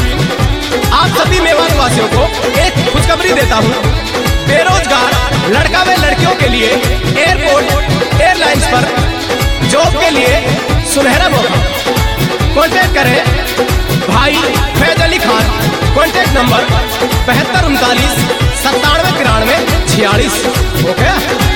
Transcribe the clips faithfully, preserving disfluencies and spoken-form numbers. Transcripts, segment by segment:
आप सभी मेवात वासियों को एक खुशखबरी देता हूँ। बेरोजगार लड़का व लड़कियों के लिए एयरपोर्ट एयरलाइंस पर जॉब के लिए सुनहरा मौका। कॉन्टेक्ट करें भाई फैज अली खान। कॉन्टेक्ट नंबर बहत्तर उनतालीस सत्तानवे तिरानवे छियालीस। ओके।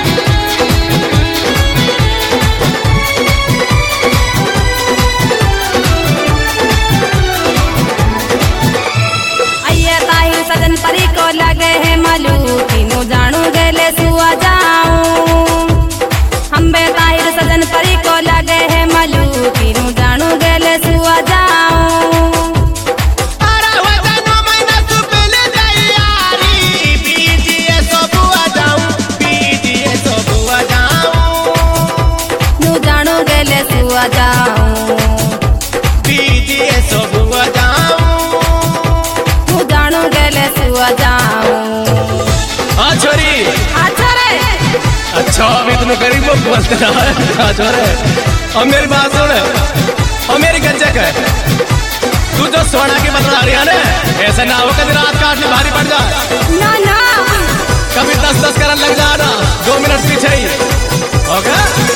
सजन परी को लगे है मलू तीनों जानू गेले सुआ जाऊं। हम बेताहिर सजन परी को लगे है मलू तीनों जानू गेले सुआ जाऊं। नू जानू गेले सुआ जाऊं। अच्छा अभी तुम गरीब बोलते और मेरी बात सुन और मेरी गंजक है। तू जो सोना की बता रही है ना, ऐसा ना हो कभी रात काटने भारी पड़ जाए ना ना। कभी दस दस करन लग जाना दो मिनट पीछे ही। ओके।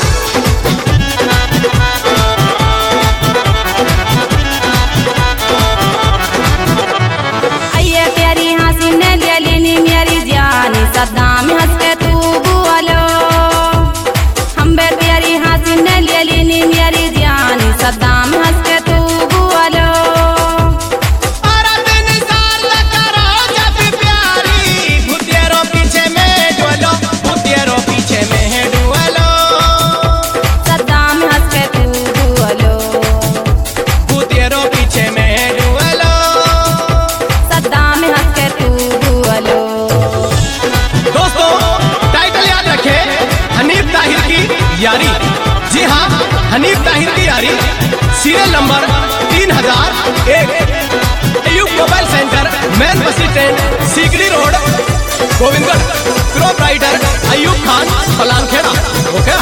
अये तेरी हंसी ने ले लेनी मेरी जानी सदा में हंस के तू बोलो। हम बे तेरी हंसी ने ले लेनी मेरी जानी सदा में हंस के तू बोलो। और दिन साल करो जब प्यारी भूतियारो पीछे में डोलो भूतियारो पीछे में डोलो। सदा में हंस के तू बोलो भूतियारो पीछे में डोलो। सदा में हंस के तू बोलो। दोस्तों टाइटल याद रखें, हनीफ ताहिर की यारी। जी हाँ, हनीफ ताहिर की यारी। सीरियल नंबर तीन हजार एक, Ayub mobile centre, main bus stand, Sikri road, Govindgarh. Proprietor Ayub Khan Palankheda. Okay.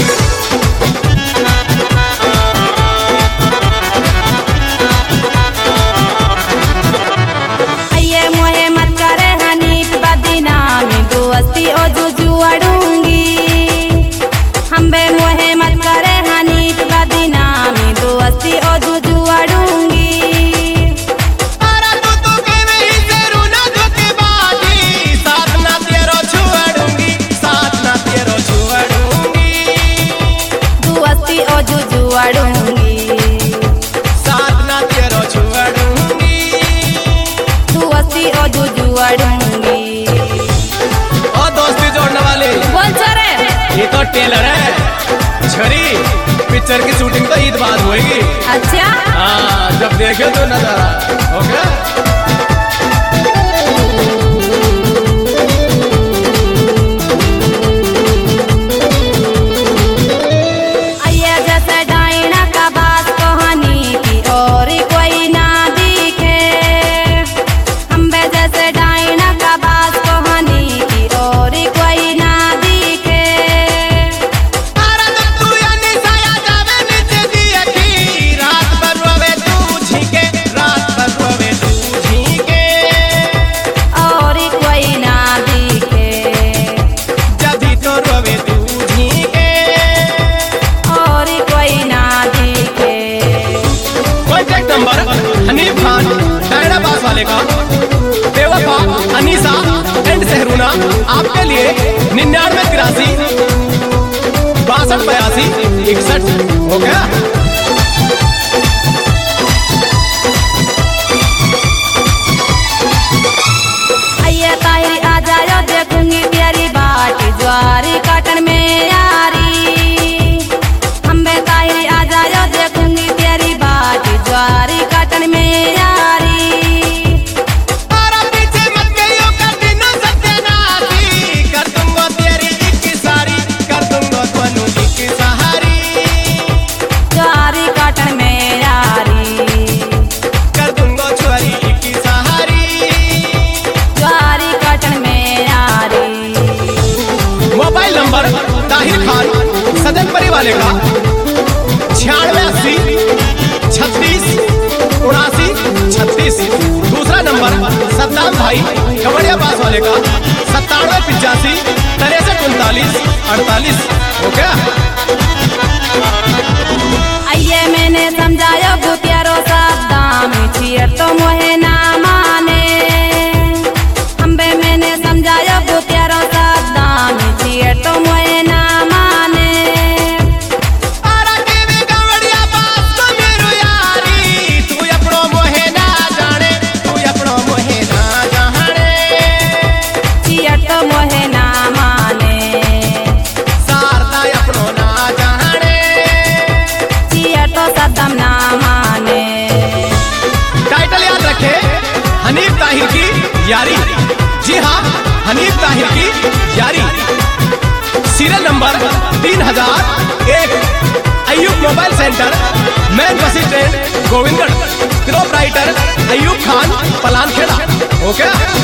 अये मोहे मत करे हनीफ बदनामी दोस्ती ओ जुजू अड़ूंगी। हम बे मोहे मत करे हनीफ बदनामी दोस्ती ओ जुजू अड़ूंगी। साथ ना तेरो छुड़ूंगी, साथ ना तेरो छुड़ूंगी। दोस्ती ओ जुजू अड़ूंगी। साथ ना तेरो छुड़ूंगी। दोस्ती ओ जुजू अड़ूंगी। और दोस्ती जोड़ने वाले बोल चरे ये तो टेलर है। छरी पिक्चर की शूटिंग तो ईद बाद होगी। अच्छा हाँ, जब देखे तो नजारा। ओके। अये जैसे डायना का बात कहानी की और कोई ना दिखे। हम बे जैसे डायना का बात कहानी की और कोई ना दिखे। रात भर रोवे तू झीके, रात भर रोवे तू झीके। और कोई ना दिखे। जब भी तो रोवे तू झीके। और कोई ना दिखे। कॉन्टैक्ट नंबर हनीफ खान डायरा पास वाले का। बेवफा अनीसा एंड सहरूना आपके लिए निन्यानवे तिरासी बासठ बयासी इकसठ। हो गया। अये ताहिरी आ जाओ देखूंगी तेरी बाटी ज्वारी काटन में यारी। हम बे ताहिरी आ जाओ देखूंगी तेरी बाटी ज्वारी काटन में यारी। पीछे मत गइयो कर दिनो सत्यानाशी, कर दूंगा तेरी एक सारी, कर दूंगा तनु एक सहारी। ज्वारी काटन में यारी। कर दूंगा छुरी एक सहारी। ज्वारी काटन में यारी। मोबाइल नंबर ताहिर खान सजन परी वाले का छियानवे अस्सी छत्तीस उनासी छत्तीस। उनतीस। दूसरा नंबर सद्दाम भाई खबड़िया पास वाले का सत्तानवे पिचासी तिरसठ उनतालीस अड़तालीस। हो गया। आइए मैंने समझायो भूतियारो सद्दाम छियर तो मोहे ना माने। अम्बे मैंने समझायो भूतियारो सद्दाम छियर तो मोहे ना माने। छियर तो मोहे ना माने। छियर तो सद्दाम ना माने। टाइटल याद रखे, हनीफ ताहिर की यारी। जी हाँ, हनीफ ताहिर की यारी। सीरियल नंबर तीन हजार एक, Ayub mobile centre, main bus stand Govindgarh. Proprietor Ayub Khan Palankheda. ओके।